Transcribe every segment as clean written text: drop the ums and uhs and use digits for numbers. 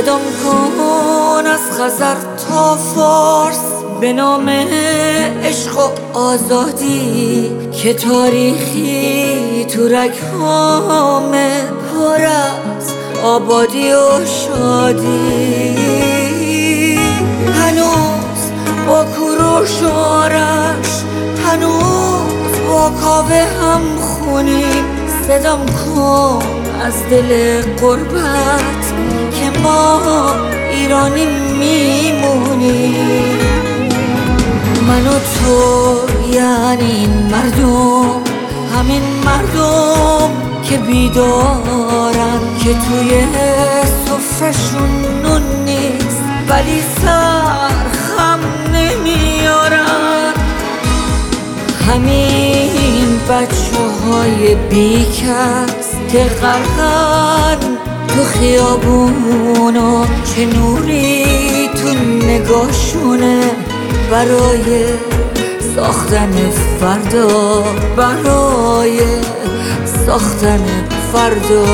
صدام کن از خزر تا فارس به نام عشق و آزادی که تاریخی تو رگ‌هامه پر از آبادی و شادی. هنوز با کوروش و آرش، هنوز با کاوه هم خونیم. صدام کن از دل غربت که ما ایرانی میمونیم. من و تو یعنی این مردم، همین مردم که بیدارن، که توی سفرشون نون نیست ولی سرخم نمیارن. همین بچه‌های بیکس که غرقن تو خیابونا، چه نوری تو نگاهشونه برای ساختن فردا، برای ساختن فردا.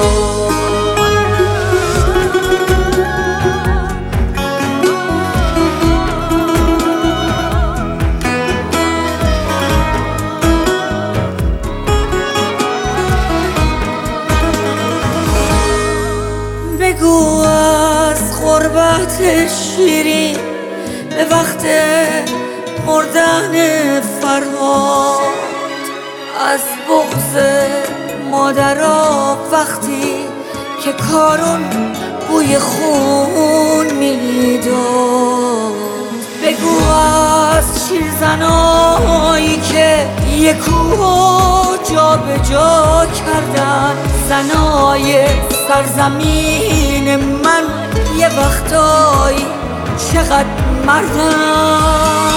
بگو از غربت شیرین به وقت مردن فرهاد، از بغض مادرها وقتی که کارون بوی خون میداد. بگو از شیرزنایی که یک کوه جا به جا کردن، زنای سرزمین من یه وقتایی چقدر مردن.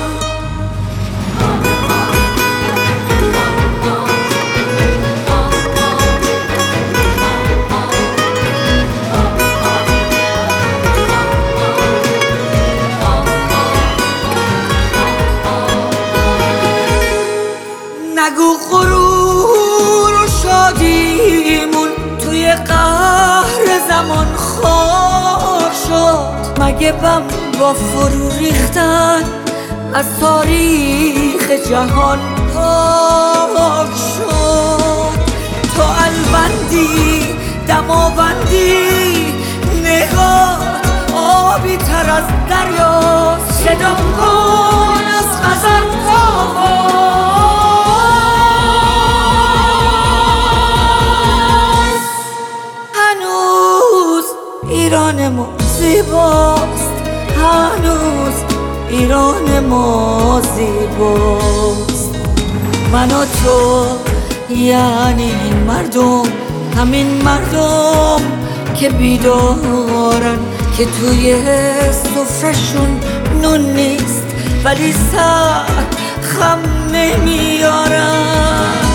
نگو غرور و شادیمون توی قهر زمان خاک شد، مگه بم با فرو ریختن از تاریخ جهان پاک شد. تو البندی دماوندی نگات آبی تر از دریاست. صدام کن از خزر تا ایران ما زیباست، هنوز ایران ما زیباست. من و تو یعنی این مردم، همین مردم که بیدارن، که توی سفرشون نون نیست ولی سر خم نمیارن.